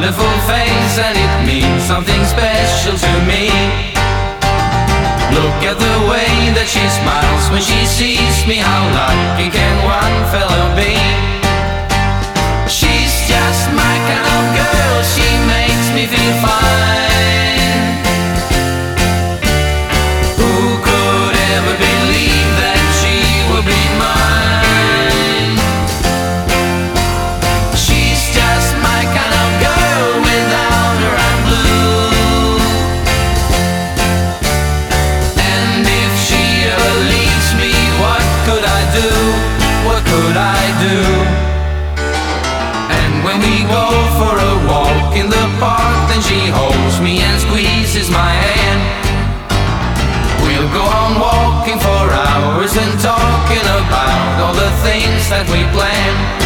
wonderful face, and it means something special to me. Look at the way that she smiles when she sees me. How lucky can one fellow be? She's just my kind of girl, she makes me feel fine. Who could ever believe that she would be mine? She's just my kind of girl, without her I'm blue. And if she ever leaves me, what could I do? What could I do? When we go for a walk in the park, then she holds me and squeezes my hand. We'll go on walking for hours and talking about all the things that we planned.